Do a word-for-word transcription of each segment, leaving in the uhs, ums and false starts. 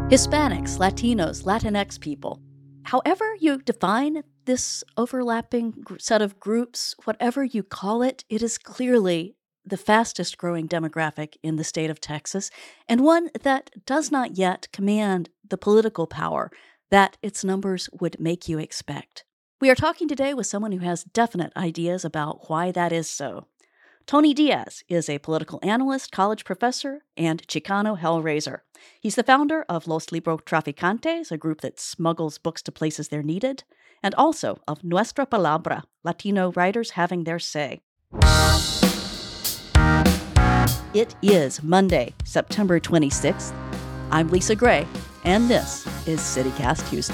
Hispanics, Latinos, Latinx people. However you define this overlapping gr- set of groups, whatever you call it, it is clearly the fastest growing demographic in the state of Texas, and one that does not yet command the political power that its numbers would make you expect. We are talking today with someone who has definite ideas about why that is so. Tony Diaz is a political analyst, college professor, and Chicano hellraiser. He's the founder of Los Librotraficantes, a group that smuggles books to places they're needed, and also of Nuestra Palabra, Latino writers having their say. It is Monday, September twenty-sixth. I'm Lisa Gray, and this is CityCast Houston.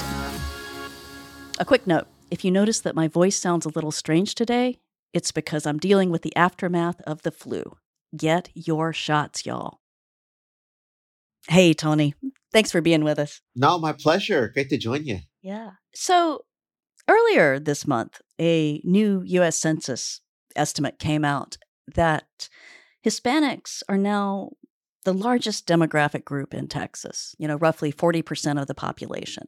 A quick note, if you notice that my voice sounds a little strange today, it's because I'm dealing with the aftermath of the flu. Get your shots, y'all. Hey, Tony. Thanks for being with us. No, my pleasure. Great to join you. Yeah. So earlier this month, a new U S Census estimate came out that Hispanics are now the largest demographic group in Texas, you know, roughly forty percent of the population.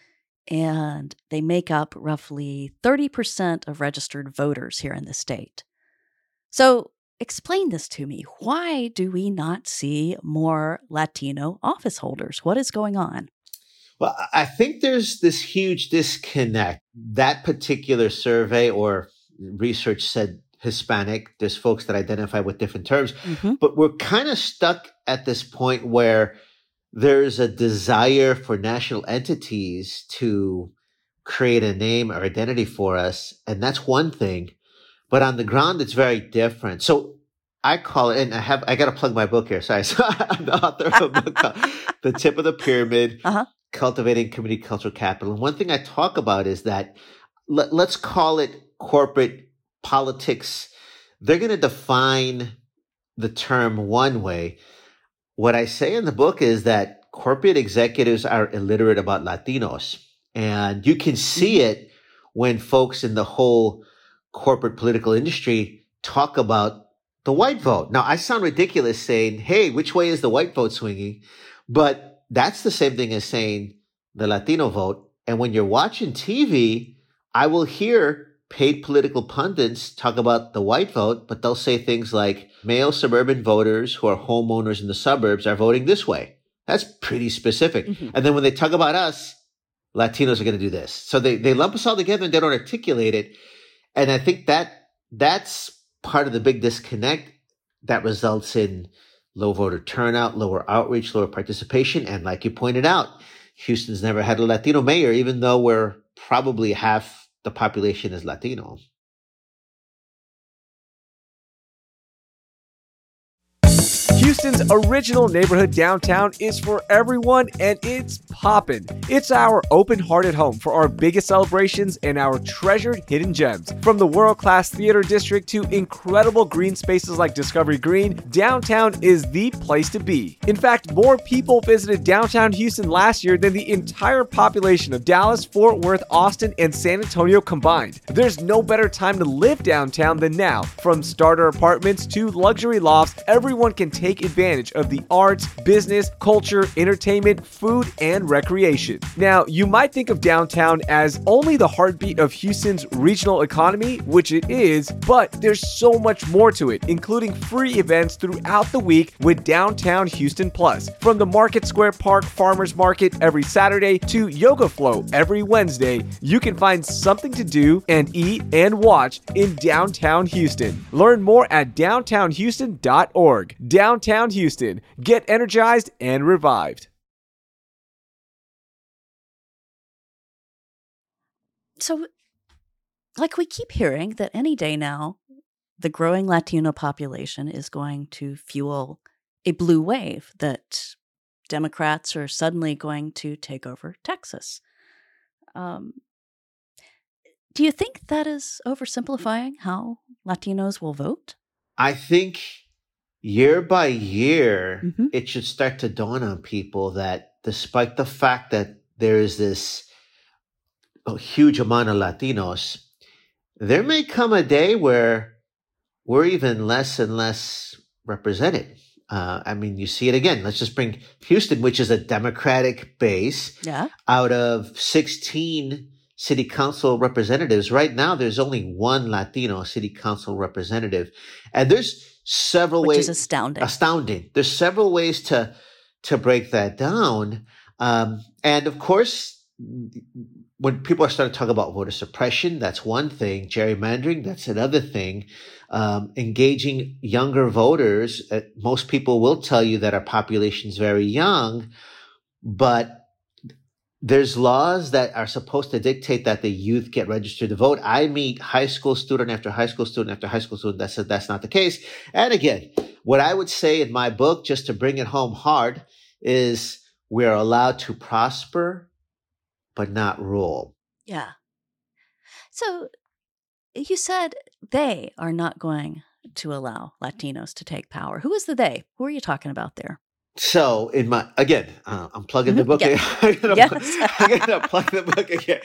And they make up roughly thirty percent of registered voters here in the state. So explain this to me. Why do we not see more Latino office holders? What is going on? Well, I think there's this huge disconnect. That particular survey or research said Hispanic. There's folks that identify with different terms, mm-hmm. but we're kind of stuck at this point where there's a desire for national entities to create a name or identity for us. And that's one thing. But on the ground, it's very different. So I call it, and I have, I got to plug my book here. Sorry. So I'm the author of a book called The Tip of the Pyramid, uh-huh. Cultivating Community Cultural Capital. And one thing I talk about is that let, let's call it corporate politics. They're going to define the term one way. What I say in the book is that corporate executives are illiterate about Latinos. And you can see it when folks in the whole corporate political industry talk about the white vote. Now, I sound ridiculous saying, hey, which way is the white vote swinging? But that's the same thing as saying the Latino vote. And when you're watching T V, I will hear paid political pundits talk about the white vote, but they'll say things like male suburban voters who are homeowners in the suburbs are voting this way. That's pretty specific. Mm-hmm. And then when they talk about us, Latinos are going to do this. So they, they lump us all together and they don't articulate it. And I think that that's part of the big disconnect that results in low voter turnout, lower outreach, lower participation. And like you pointed out, Houston's never had a Latino mayor, even though we're probably half the population is Latino. Houston's original neighborhood downtown is for everyone, and it's poppin'. It's our open-hearted home for our biggest celebrations and our treasured hidden gems. From the world-class theater district to incredible green spaces like Discovery Green, downtown is the place to be. In fact, more people visited downtown Houston last year than the entire population of Dallas, Fort Worth, Austin, and San Antonio combined. There's no better time to live downtown than now. From starter apartments to luxury lofts, everyone can take advantage of the arts, business, culture, entertainment, food, and recreation. Now, you might think of downtown as only the heartbeat of Houston's regional economy, which it is, but there's so much more to it, including free events throughout the week with Downtown Houston Plus. From the Market Square Park Farmers Market every Saturday to Yoga Flow every Wednesday, you can find something to do and eat and watch in downtown Houston. Learn more at downtown houston dot org. Downtown Houston. Get energized and revived. So, like we keep hearing that any day now, the growing Latino population is going to fuel a blue wave, that Democrats are suddenly going to take over Texas. Um, do you think that is oversimplifying how Latinos will vote? I think year by year, mm-hmm. it should start to dawn on people that despite the fact that there is this a huge amount of Latinos, there may come a day where we're even less and less represented. Uh, I mean, you see it again. Let's just bring Houston, which is a Democratic base. Yeah. Out of sixteen city council representatives, right now there's only one Latino city council representative. And there's several which ways. Which is astounding. Astounding. There's several ways to, to break that down. Um, and of course, when people are starting to talk about voter suppression, that's one thing. Gerrymandering, that's another thing. Um, engaging younger voters, uh, most people will tell you that our population is very young, but there's laws that are supposed to dictate that the youth get registered to vote. I meet high school student after high school student after high school student that says that's not the case. And again, what I would say in my book, just to bring it home hard, is we're allowed to prosper, but not rule. Yeah. So you said they are not going to allow Latinos to take power. Who is the they? Who are you talking about there? So in my, again, uh, I'm plugging the book. Yeah. I'm gonna, Yes. I'm gonna plug the book again.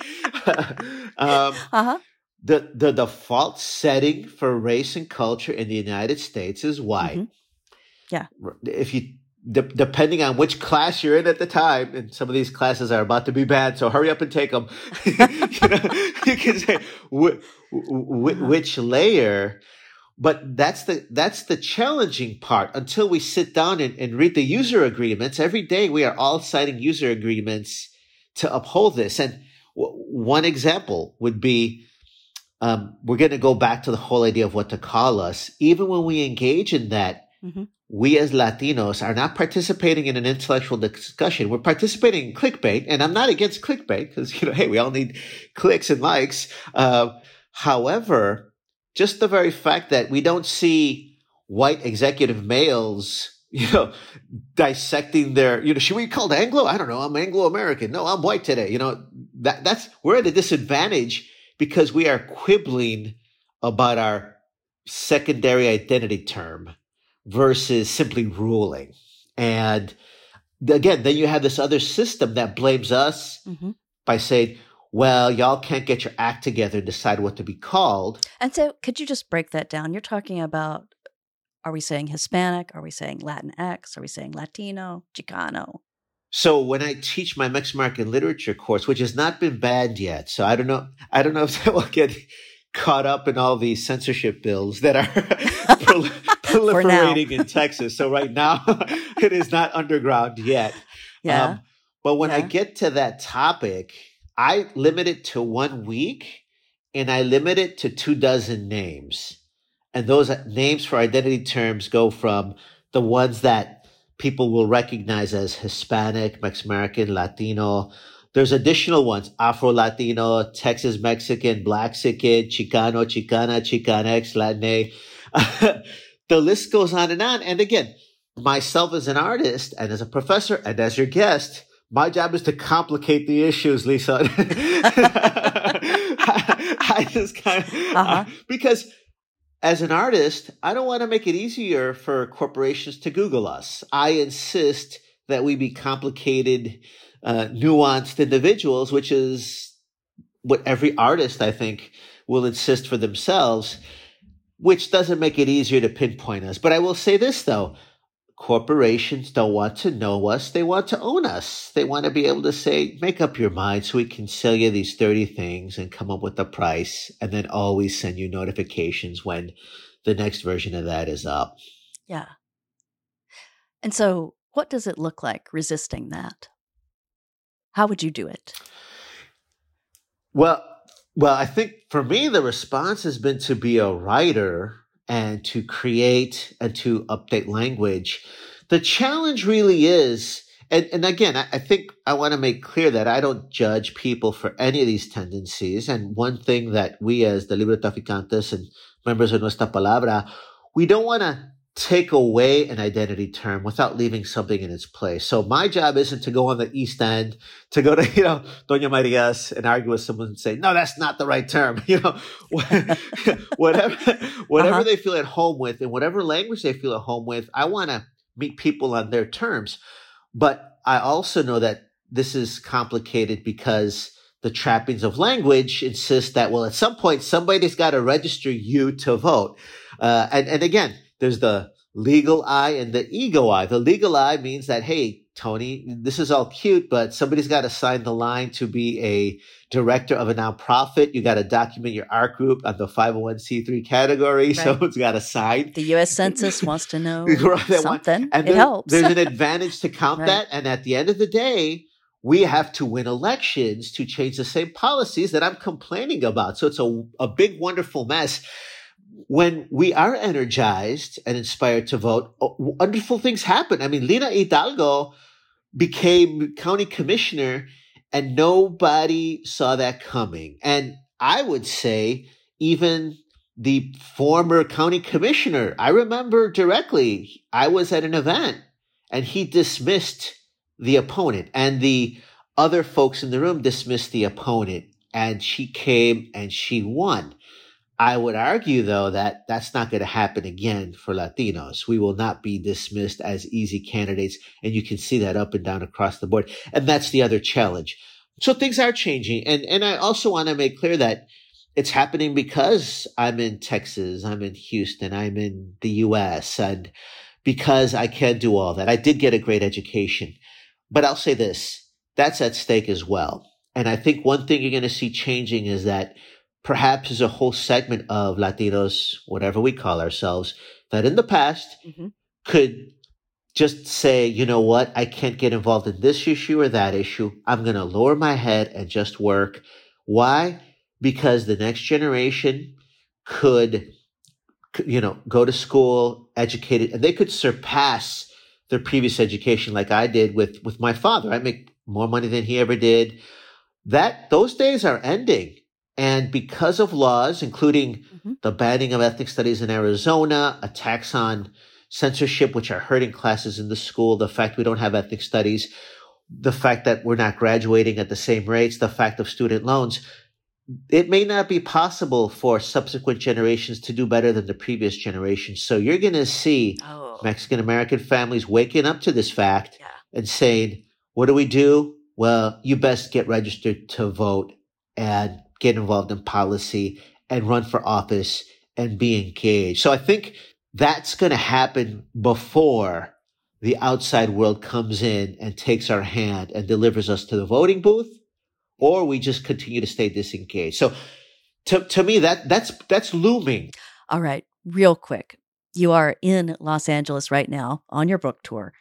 um, Uh-huh. the, the default setting for race and culture in the United States is white. Mm-hmm. Yeah. If you, de- depending on which class you're in at the time, and some of these classes are about to be banned, so hurry up and take them. you know, you can say wh- wh- which layer. But that's the that's the challenging part. Until we sit down and, and read the user agreements, every day we are all signing user agreements to uphold this. And w- one example would be, um, we're going to go back to the whole idea of what to call us. Even when we engage in that, mm-hmm. we as Latinos are not participating in an intellectual discussion. We're participating in clickbait, and I'm not against clickbait because, you know, hey, we all need clicks and likes. Uh, however, just the very fact that we don't see white executive males, you know, dissecting their, you know, should we be called Anglo? I don't know. I'm Anglo-American. No, I'm white today. You know, that that's, we're at a disadvantage because we are quibbling about our secondary identity term versus simply ruling. And again, then you have this other system that blames us mm-hmm. by saying, well, y'all can't get your act together and decide what to be called. And so could you just break that down? You're talking about, are we saying Hispanic? Are we saying Latinx? Are we saying Latino, Chicano? So when I teach my Mexican Literature course, which has not been banned yet, so I don't know, I don't know if that will get caught up in all these censorship bills that are prol- proliferating in Texas. So right now, it is not underground yet. Yeah. Um, but when yeah. I get to that topic, I limit it to one week, and I limit it to two dozen names. And those names for identity terms go from the ones that people will recognize as Hispanic, Mexican, Latino. There's additional ones, Afro-Latino, Texas-Mexican, Black-Sican, Chicano, Chicana, Chicanx, Latinx. The list goes on and on. And again, myself as an artist and as a professor and as your guest, my job is to complicate the issues, Lisa. I, I just kind of, uh-huh. uh, because as an artist, I don't want to make it easier for corporations to Google us. I insist that we be complicated, uh, nuanced individuals, which is what every artist, I think, will insist for themselves, which doesn't make it easier to pinpoint us. But I will say this, though. Corporations don't want to know us. They want to own us. They want to be able to say, make up your mind so we can sell you these thirty things and come up with a price and then always send you notifications when the next version of that is up. Yeah. And so what does it look like resisting that? How would you do it? Well, well, I think for me, the response has been to be a writer and to create and to update language. The challenge really is, and, and again, I, I think I want to make clear that I don't judge people for any of these tendencies. And one thing that we as the Libre Traficantes and members of Nuestra Palabra, we don't want to take away an identity term without leaving something in its place. So my job isn't to go on the East End, to go to, you know, Doña Maria's and argue with someone and say, no, that's not the right term. You know, whatever, whatever uh-huh. they feel at home with and whatever language they feel at home with, I want to meet people on their terms. But I also know that this is complicated because the trappings of language insist that, well, at some point, somebody's got to register you to vote. Uh, and, and again, there's the legal eye and the ego eye. The legal eye means that, hey, Tony, this is all cute, but somebody's got to sign the line to be a director of a nonprofit. You got to document your art group on the five oh one c three category. Right. Someone's got to sign. The U S Census wants to know right, something. And it there, helps. There's an advantage to count right. that. And at the end of the day, we have to win elections to change the same policies that I'm complaining about. So it's a, a big, wonderful mess. When we are energized and inspired to vote, wonderful things happen. I mean, Lina Hidalgo became county commissioner and nobody saw that coming. And I would say even the former county commissioner, I remember directly, I was at an event and he dismissed the opponent and the other folks in the room dismissed the opponent and she came and she won. I would argue, though, that that's not going to happen again for Latinos. We will not be dismissed as easy candidates, and you can see that up and down across the board. And that's the other challenge. So things are changing. And, and I also want to make clear that it's happening because I'm in Texas, I'm in Houston, I'm in the U S, and because I can do all that. I did get a great education. But I'll say this, that's at stake as well. And I think one thing you're going to see changing is that perhaps there's a whole segment of Latinos, whatever we call ourselves, that in the past mm-hmm. could just say, you know what, I can't get involved in this issue or that issue. I'm going to lower my head and just work. Why? Because the next generation could, you know, go to school, educated, and they could surpass their previous education like I did with, with my father. I make more money than he ever did. That, those days are ending. And because of laws, including mm-hmm. the banning of ethnic studies in Arizona, attacks on censorship, which are hurting classes in the school, the fact we don't have ethnic studies, the fact that we're not graduating at the same rates, the fact of student loans, it may not be possible for subsequent generations to do better than the previous generation. So you're going to see oh. Mexican-American families waking up to this fact yeah. and saying, what do we do? Well, you best get registered to vote and get involved in policy and run for office and be engaged. So I think that's going to happen before the outside world comes in and takes our hand and delivers us to the voting booth, or we just continue to stay disengaged. So to, to me, that that's that's looming. All right, real quick. You are in Los Angeles right now on your book tour.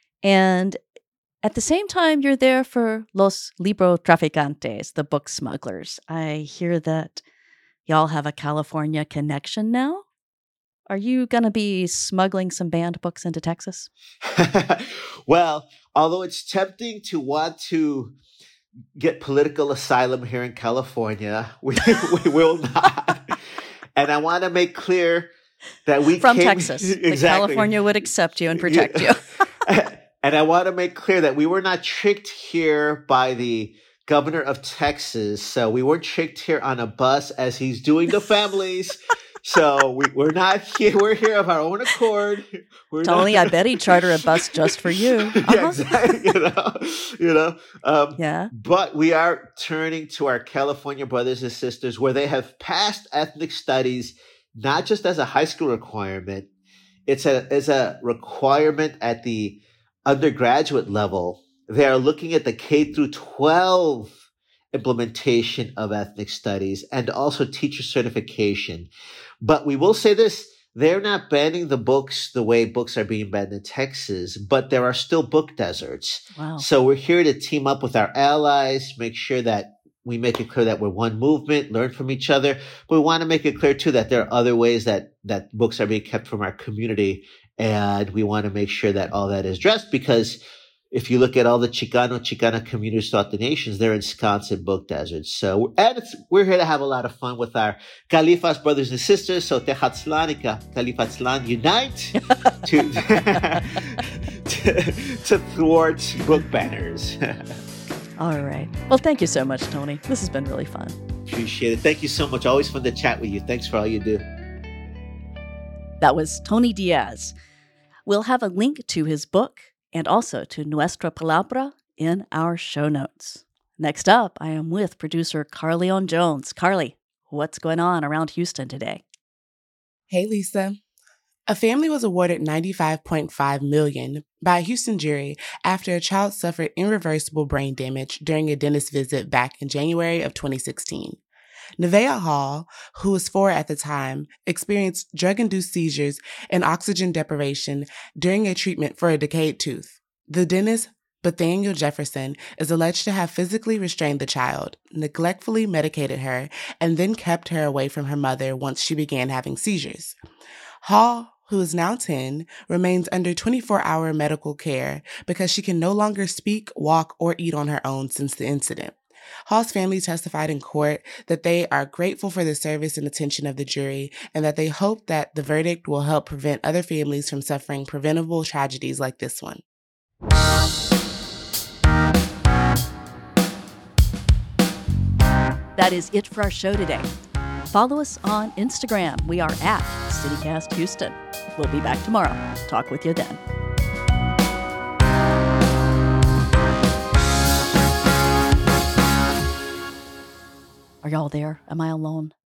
And at the same time, you're there for Los Libro Traficantes, the book smugglers. I hear that y'all have a California connection now. Are you going to be smuggling some banned books into Texas? Well, although it's tempting to want to get political asylum here in California, we, we will not. And I want to make clear that we From came, Texas. Exactly. California would accept you and protect you. And I want to make clear that we were not tricked here by the governor of Texas. So we weren't tricked here on a bus as he's doing the families. So we, we're not here. We're here of our own accord. We're Tony, not... I bet he'd charter a bus just for you. Uh-huh. Yeah, exactly. You know, you know. Um, yeah. But we are turning to our California brothers and sisters where they have passed ethnic studies, not just as a high school requirement. It's a, it's a requirement at the undergraduate level. They are looking at the K through twelve implementation of ethnic studies and also teacher certification. But we will say this, they're not banning the books the way books are being banned in Texas, but there are still book deserts. Wow. So we're here to team up with our allies, make sure that we make it clear that we're one movement, learn from each other. But we want to make it clear too that there are other ways that, that books are being kept from our community. And we want to make sure that all that is addressed, because if you look at all the Chicano, Chicana communities throughout the nations, they're ensconced in book deserts. So, and it's, we're here to have a lot of fun with our Califas brothers and sisters. So, Tejatzlan and Califatzlan unite to, to, to thwart book banners. All right. Well, thank you so much, Tony. This has been really fun. Appreciate it. Thank you so much. Always fun to chat with you. Thanks for all you do. That was Tony Diaz. We'll have a link to his book and also to Nuestra Palabra in our show notes. Next up, I am with producer Carleon Jones. Carly, what's going on around Houston today? Hey, Lisa. A family was awarded ninety-five point five million dollars by a Houston jury after a child suffered irreversible brain damage during a dentist visit back in January of twenty sixteen. Nevaeh Hall, who was four at the time, experienced drug-induced seizures and oxygen deprivation during a treatment for a decayed tooth. The dentist, Bethaniel Jefferson, is alleged to have physically restrained the child, neglectfully medicated her, and then kept her away from her mother once she began having seizures. Hall, who is now ten, remains under twenty-four hour medical care because she can no longer speak, walk, or eat on her own since the incident. Hall's family testified in court that they are grateful for the service and attention of the jury and that they hope that the verdict will help prevent other families from suffering preventable tragedies like this one. That is it for our show today. Follow us on Instagram. We are at CityCast Houston. We'll be back tomorrow. Talk with you then. Are y'all there? Am I alone?